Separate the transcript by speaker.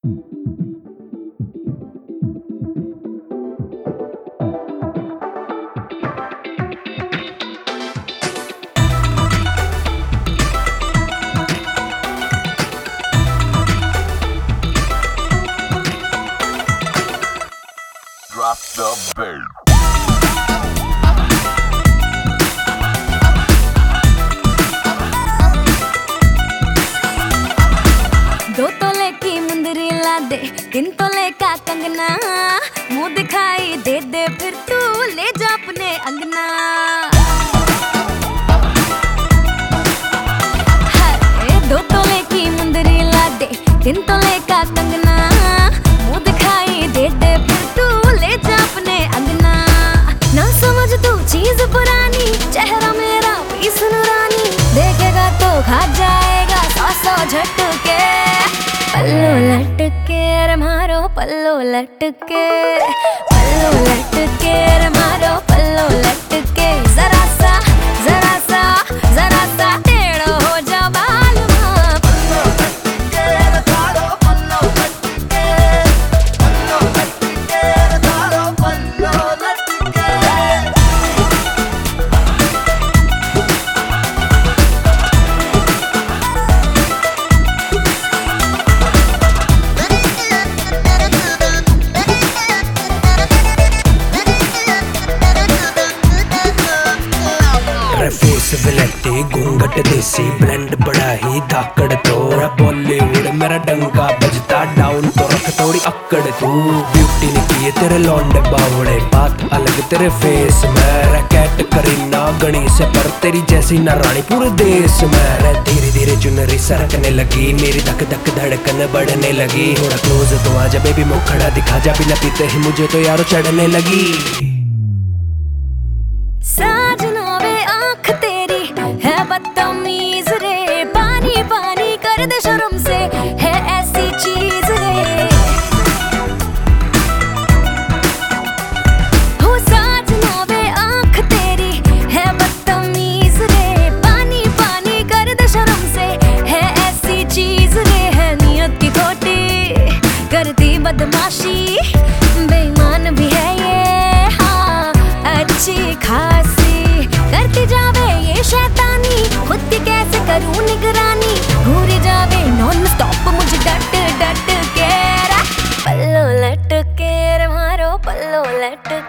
Speaker 1: Drop the bass.
Speaker 2: दो तोले की मुंदरी ला दे, 3 तोले का कंगना, मुंह दिखाई दे दे फिर तू ले जा अपने अंगना। हाय 2 तोले की मुंदरी ला दे, 3 तोले का कंगना, मुंह दिखाई दे दे फिर तू ले जा अपने अंगना। ना समझ तू चीज पुरानी, चेहरा मेरा पीस नूरानी, देखेगा तो खा जाएगा 100 झटके। पल्लू लटके रे मारो पल्लू लटके, पल्लू लटके रे मारो पल्लू लटके। जरा सा टेढ़ो हो जा बालमा, पल्लू लटके रे मारो पल्लू लटके, पल्लू लटके रे मारो पल्लू लटके।
Speaker 3: फेस विलेटी घूंघट देसी ब्लेंड बड़ा ही धाकड़ तोड़ा, बॉलीवुड मेरा डंका बजता, डाउन तो रख थोड़ी अक्कड़ तू। ब्यूटी ने किए तेरे लौंडे बावड़े, बात अलग तेरे फेस में, रैकेट करीना गणी से पर तेरी जैसी न रानी पूरे देश में। धीरे धीरे चुनरी सरकने लगी, मेरी धक धक धड़कन बढ़ने लगी। थोड़ा क्लोज तो आजा बेबी, मुखड़ा दिखा जा, बिना पीते ही मुझे तो यारो चढ़ने लगी।
Speaker 2: साजना वे आँख तेरी है बदतमीज रे, पानी पानी कर दे शर्म से, है ऐसी चीज रे। हो साजना वे आँख तेरी है बदतमीज रे, पानी पानी कर दे शर्म से, है ऐसी चीज रे। है नियत की खोटी करती बदमाशी, बेईमान भी है ये हाँ अच्छी खासी, करती जावे ये शैतानी, खुद की कैसे करूं निगरानी, घूरी जावे नॉन स्टॉप मुझे डट डट के। पल्लू लटके रे मारो पल्लू लटके।